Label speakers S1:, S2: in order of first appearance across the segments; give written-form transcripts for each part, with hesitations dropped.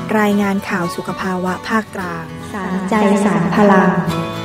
S1: รายงานข่าวสุขภาวะภาคกลาง
S2: สารใจสารพลัง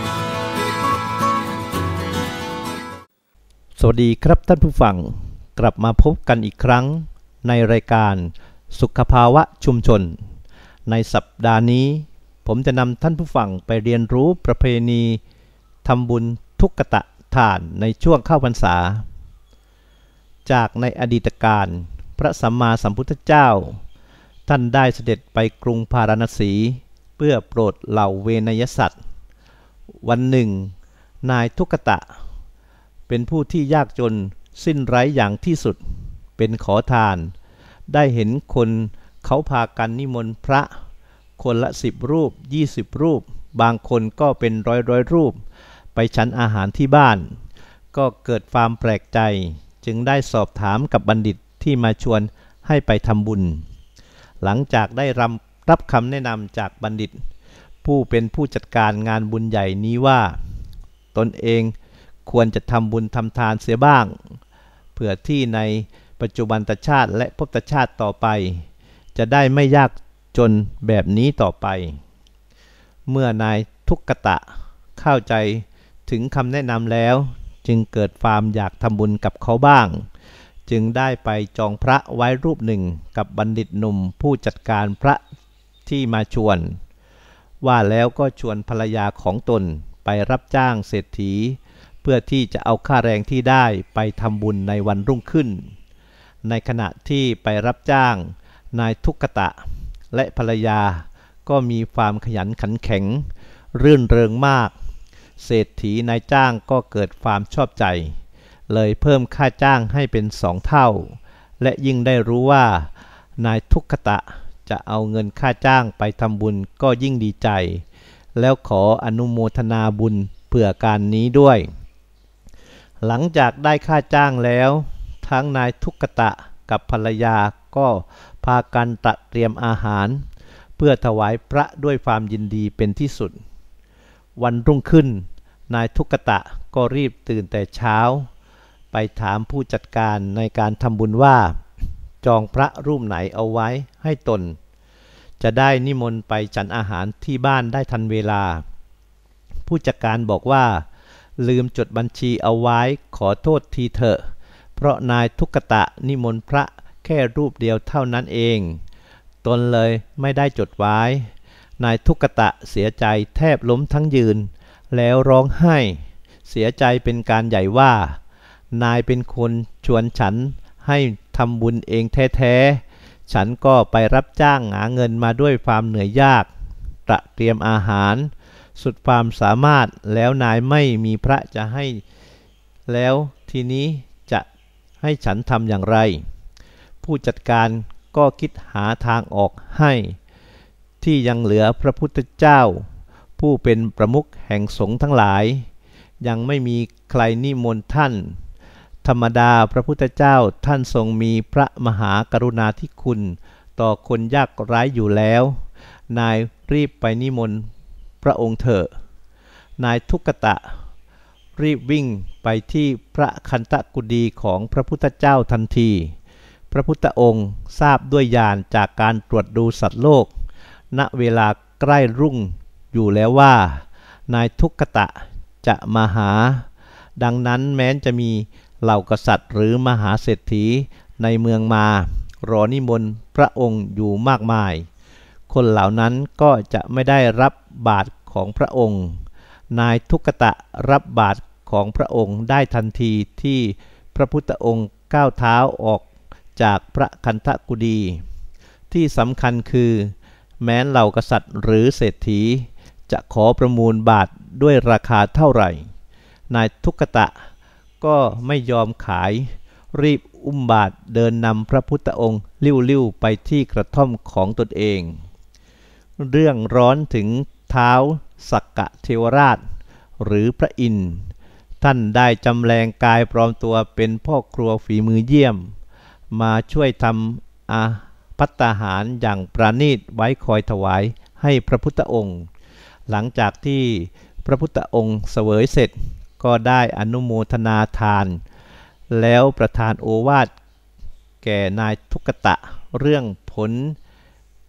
S3: สวัสดีครับท่านผู้ฟังกลับมาพบกันอีกครั้งในรายการสุขภาวะชุมชนในสัปดาห์นี้ผมจะนำท่านผู้ฟังไปเรียนรู้ประเพณีทำบุญทุกขตะทานในช่วงเข้าพรรษาจากในอดีตการพระสัมมาสัมพุทธเจ้าท่านได้เสด็จไปกรุงพาราณสีเพื่อโปรดเหล่าเวนยสัตว์วันหนึ่งนายทุกขตะเป็นผู้ที่ยากจนสิ้นไร้อย่างที่สุดเป็นขอทานได้เห็นคนเขาพากันนิมนต์พระคนละ10 รูป20 รูปบางคนก็เป็นร้อยรูปไปฉันอาหารที่บ้านก็เกิดความแปลกใจจึงได้สอบถามกับบัณฑิตที่มาชวนให้ไปทำบุญหลังจากได้รับคำแนะนำจากบัณฑิตผู้เป็นผู้จัดการงานบุญใหญ่นี้ว่าตนเองควรจะทำบุญทำทานเสียบ้างเพื่อที่ในปัจจุบันชาติและภพชาติต่อไปจะได้ไม่ยากจนแบบนี้ต่อไปเมื่อนายทุกขตะเข้าใจถึงคำแนะนำแล้วจึงเกิดความอยากทำบุญกับเขาบ้างจึงได้ไปจองพระไว้รูปหนึ่งกับบัณฑิตหนุ่มผู้จัดการพระที่มาชวนว่าแล้วก็ชวนภรรยาของตนไปรับจ้างเศรษฐีเพื่อที่จะเอาค่าแรงที่ได้ไปทำบุญในวันรุ่งขึ้นในขณะที่ไปรับจ้างนายทุกขตะและภรรยาก็มีความขยันขันแข็งรื่นเริงมากเศรษฐีนายจ้างก็เกิดความชอบใจเลยเพิ่มค่าจ้างให้เป็น2 เท่าและยิ่งได้รู้ว่านายทุกขตะจะเอาเงินค่าจ้างไปทำบุญก็ยิ่งดีใจแล้วขออนุโมทนาบุญเพื่อการนี้ด้วยหลังจากได้ค่าจ้างแล้วทั้งนายทุกขตะกับภรรยาก็พากันเตรียมอาหารเพื่อถวายพระด้วยความยินดีเป็นที่สุดวันรุ่งขึ้นนายทุกขตะก็รีบตื่นแต่เช้าไปถามผู้จัดการในการทำบุญว่าจองพระรูปไหนเอาไว้ให้ตนจะได้นิมนต์ไปฉันอาหารที่บ้านได้ทันเวลาผู้จัดการบอกว่าลืมจดบัญชีเอาไว้ขอโทษทีเถอะเพราะนายทุกขตะนิมนต์พระแค่รูปเดียวเท่านั้นเองตนเลยไม่ได้จดไว้นายทุกขตะเสียใจแทบล้มทั้งยืนแล้วร้องไห้เสียใจเป็นการใหญ่ว่านายเป็นคนชวนฉันให้ทำบุญเองแท้ๆฉันก็ไปรับจ้างหาเงินมาด้วยความเหนื่อยยากเตรียมอาหารสุดความสามารถแล้วนายไม่มีพระจะให้แล้วทีนี้จะให้ฉันทำอย่างไรผู้จัดการก็คิดหาทางออกให้ที่ยังเหลือพระพุทธเจ้าผู้เป็นประมุขแห่งสงฆ์ทั้งหลายยังไม่มีใครนิมนต์ท่านธรรมดาพระพุทธเจ้าท่านทรงมีพระมหากรุณาธิคุณต่อคนยากไร้อยู่แล้วนายรีบไปนิมนต์พระองค์เถอะนายทุกขตะรีบวิ่งไปที่พระคันธกุฎีของพระพุทธเจ้าทันทีพระพุทธองค์ทราบด้วยญาณจากการตรวจดูสัตว์โลกณเวลาใกล้รุ่งอยู่แล้วว่านายทุกขตะจะมาหาดังนั้นแม้จะมีเหล่ากษัตริย์หรือมหาเศรษฐีในเมืองมารอนิมนต์พระองค์อยู่มากมายคนเหล่านั้นก็จะไม่ได้รับบาตรของพระองค์นายทุกขตะรับบาตรของพระองค์ได้ทันทีที่พระพุทธองค์ก้าวเท้าออกจากพระคันธกุฎีที่สำคัญคือแม้เหล่ากษัตริย์หรือเศรษฐีจะขอประมูลบาตรด้วยราคาเท่าไหร่นายทุกขตะก็ไม่ยอมขายรีบอุ้มบาตรเดินนำพระพุทธองค์ลิ้วๆไปที่กระท่อมของตนเองเรื่องร้อนถึงท้าวสักกะเทวราชหรือพระอินทร์ท่านได้จำแรงกายปลอมตัวเป็นพ่อครัวฝีมือเยี่ยมมาช่วยทำภัตตาหารอย่างประณีตไว้คอยถวายให้พระพุทธองค์หลังจากที่พระพุทธองค์เสวยเสร็จก็ได้อนุโมทนาทานแล้วประทานโอวาทแก่นายทุกขตะเรื่องผล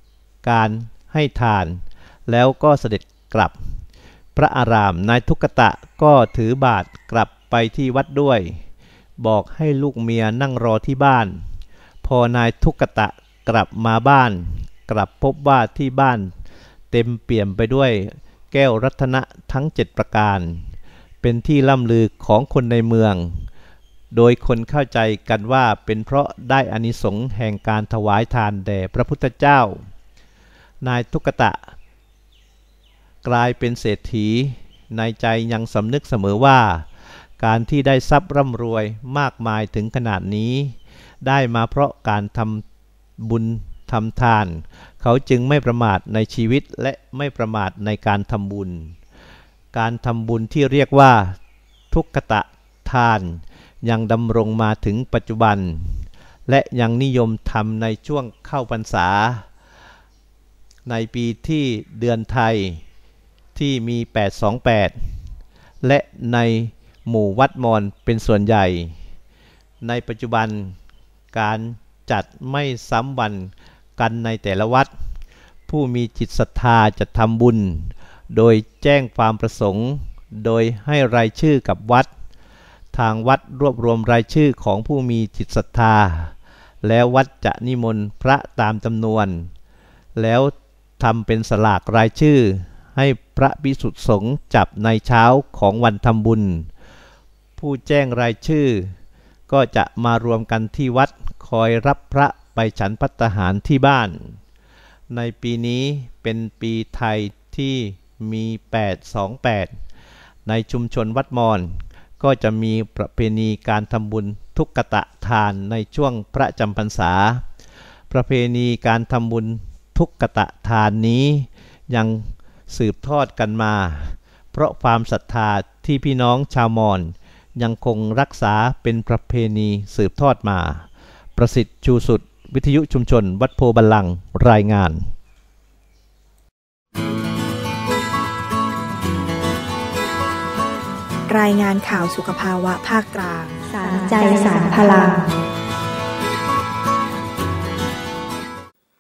S3: การให้ทานแล้วก็เสด็จกลับพระอารามนายทุกตะก็ถือบาตรกลับไปที่วัดด้วยบอกให้ลูกเมียนั่งรอที่บ้านพอนายทุกตะกลับมาบ้านกลับพบว่าที่บ้านเต็มเปี่ยมไปด้วยแก้วรัตนะทั้ง7ประการเป็นที่ล่ำลือของคนในเมืองโดยคนเข้าใจกันว่าเป็นเพราะได้อานิสงส์แห่งการถวายทานแด่พระพุทธเจ้านายทุกตะกลายเป็นเศรษฐีในใจยังสำนึกเสมอว่าการที่ได้ทรัพย์ร่ำรวยมากมายถึงขนาดนี้ได้มาเพราะการทำบุญทำทานเขาจึงไม่ประมาทในชีวิตและไม่ประมาทในการทำบุญการทำบุญที่เรียกว่าทุกขตทานยังดำรงมาถึงปัจจุบันและยังนิยมทำในช่วงเข้าพรรษาในปีที่เดือนไทยที่มี828และในหมู่วัดมอญเป็นส่วนใหญ่ในปัจจุบันการจัดไม่ซ้ำวันกันในแต่ละวัดผู้มีจิตศรัทธาจะทำบุญโดยแจ้งความประสงค์โดยให้รายชื่อกับวัดทางวัดรวบรวมรายชื่อของผู้มีจิตศรัทธาแล้ววัดจะนิมนต์พระตามจำนวนแล้วทำเป็นสลากรายชื่อให้พระภิกษุสงฆ์จับในเช้าของวันทำบุญผู้แจ้งรายชื่อก็จะมารวมกันที่วัดคอยรับพระไปฉันภัตตาหารที่บ้านในปีนี้เป็นปีไทยที่มี828ในชุมชนวัดมอญก็จะมีประเพณีการทำบุญทุกขตทานในช่วงพระจำพรรษาประเพณีการทำบุญทุกขตทานนี้ยังสืบทอดกันมาเพราะความศรัทธาที่พี่น้องชาวมอญยังคงรักษาเป็นประเพณีสืบทอดมาประสิทธิ์ชูสุดวิทยุชุมชนวัดโพบัลลังก์รายงาน
S1: รายงานข่าวสุขภาวะภาคกลาง
S2: สารใจสารพลัง